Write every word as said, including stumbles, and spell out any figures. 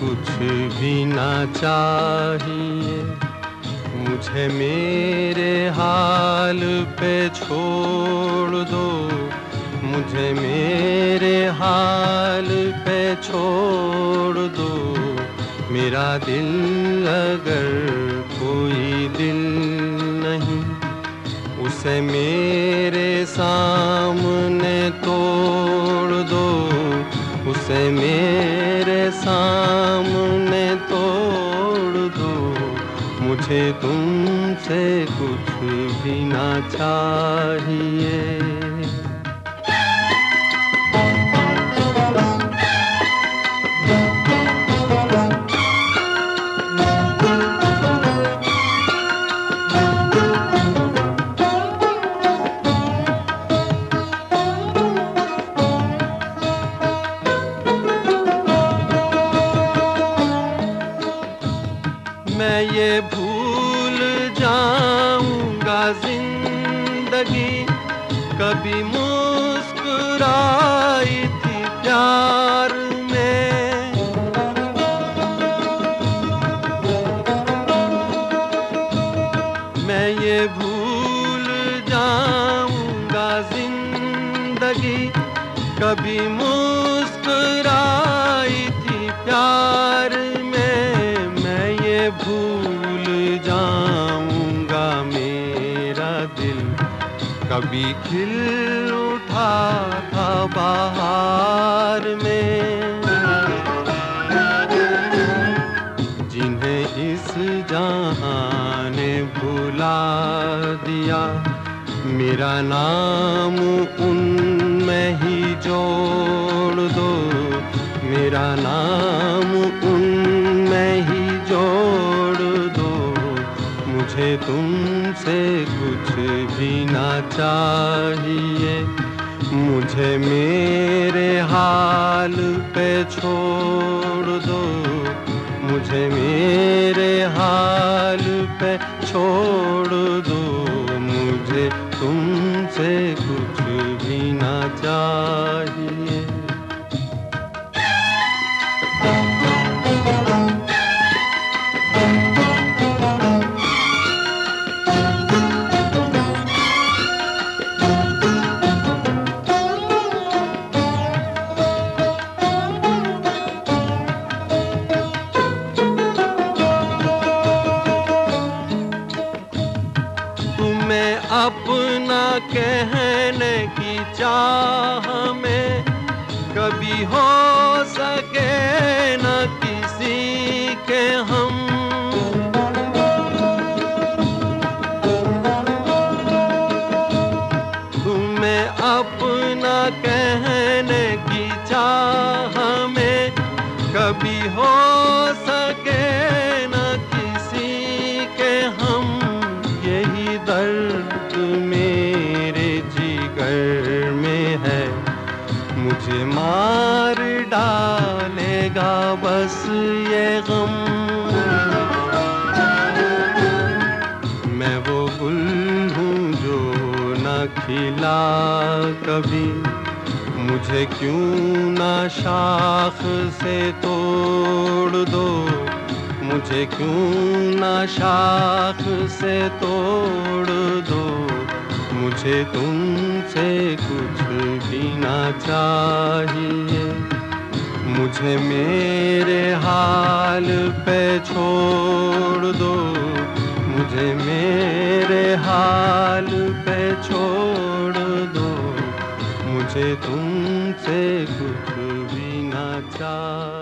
कुछ भी ना चाहिए, मुझे मेरे हाल पे छोड़ दो, मुझे मेरे हाल पे छोड़ दो। मेरा दिल अगर कोई दिल नहीं, उसे मेरे सामने तोड़ दो, उसे मेरे सामने तोड़ दो। मुझे तुमसे कुछ भी ना चाहिए। मैं ये भूल जाऊंगा जिंदगी कभी मुस्कुराई थी प्यार में। मैं ये भूल जाऊंगा जिंदगी कभी मुस्कुराई थी प्यार में। भूल जाऊंगा मेरा दिल कभी खिल उठा था बहार में। जिन्हें इस जहां ने भुला दिया, मेरा नाम उनमें ही जोड़ दो, मेरा नाम उनमें ही जोड़ दो। मुझे तुमसे कुछ भी ना चाहिए, मुझे मेरे हाल पे छोड़ दो, मुझे मेरे हाल पे छोड़ दो। मुझे तुमसे कुछ भी ना चाहिए। तुम्हें अपना कहने की चाह में कभी हो सके न किसी के हम। तुम्हें अपना कहने की चाह में कभी हो सके न किसी के हम। यही दर्द मेरे जिगर में है, मुझे मार डालेगा बस ये गम। मैं वो गुल हूँ जो न खिला कभी, मुझे क्यों ना शाख से तोड़ दो, मुझे क्यों ना शाख से तोड़ दो। मुझे तुमसे कुछ भी ना चाहिए, मुझे मेरे हाल पे छोड़ दो, मुझे मेरे हाल पे छोड़ दो। मुझे तुमसे कुछ भी ना चाहिए।